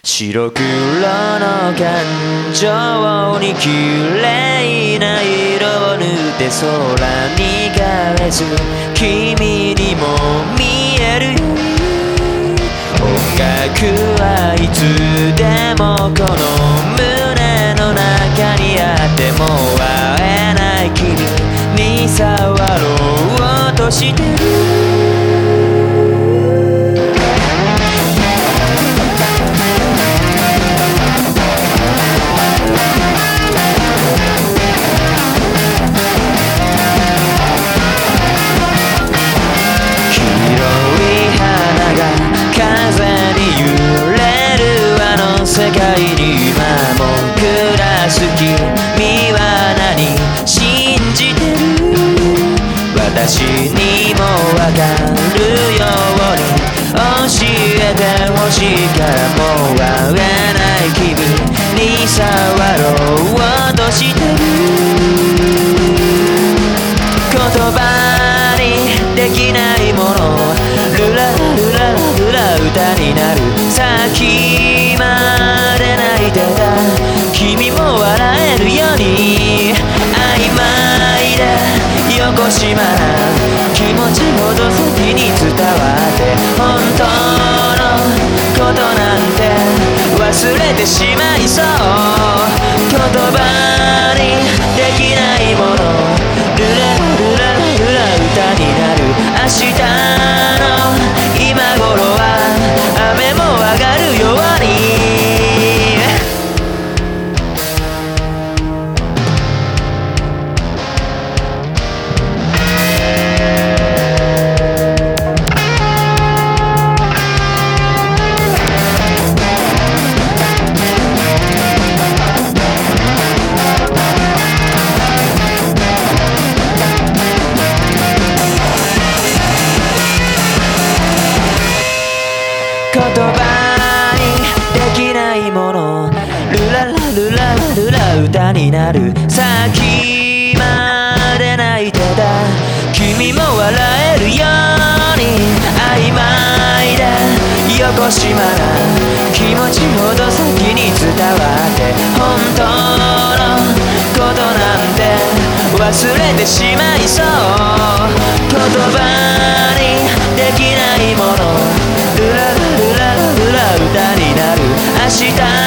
白黒の感情に綺麗な色を塗って空に返す君にも見える音楽はいつでもこの胸の中にあっても会えない君に触ろうとしてる世界に今も暮らす君は何信じてる私にもわかるように教えてほしいからもう会えない君に触ろうとしてる言葉にできないものルラルラルラ歌になる先まで泣いてた君も笑えるように曖昧でよこしまな気持ちほど先に伝わって本当のことなんて忘れてしまいそう言葉にできないものルラルラルラ歌になる明日の今頃は雨も上がるように言葉にできないものルララルラルラ歌になる先まで泣いてた君も笑えるように曖昧でよこしまな気持ちほど先に伝わって本当のことなんて忘れてしまいそう言葉にできないものルララルラルラ歌になる明日